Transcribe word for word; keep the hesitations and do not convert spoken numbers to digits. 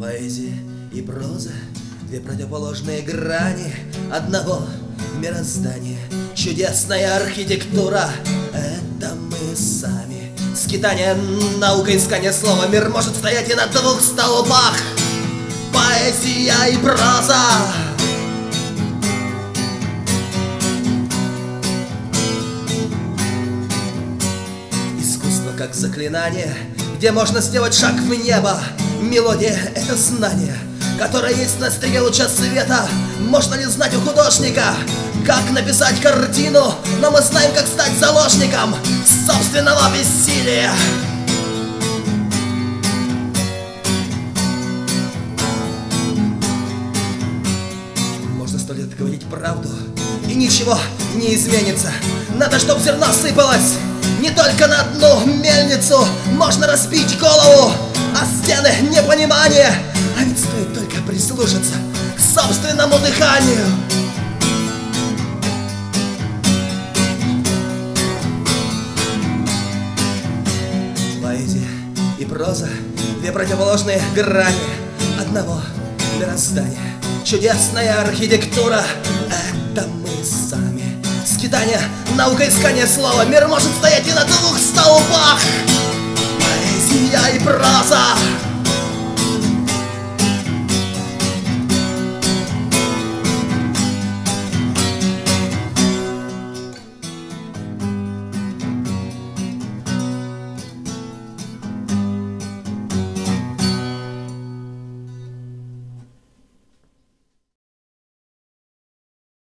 Поэзия и проза — две противоположные грани одного мироздания. Чудесная архитектура — это мы сами. Скитание, наука, искание слова. Мир может стоять и на двух столбах. Поэзия и проза. Искусство как заклинание, где можно сделать шаг в небо. Мелодия — это знание, которое есть на стене луча света. Можно ли знать у художника, как написать картину, но мы знаем, как стать заложником собственного бессилия. Можно сто лет говорить правду, и ничего не изменится. Надо, чтоб зерно сыпалось не только на одну мельницу. Можно разбить голову о стены непонимания, а ведь стоит только прислушаться к собственному дыханию. Поэзия и проза — две противоположные грани одного мироздания. Чудесная архитектура — это мы сами. Скитание, наука, искание слова. Мир может стоять и на двух столбах. Поэзия и проза.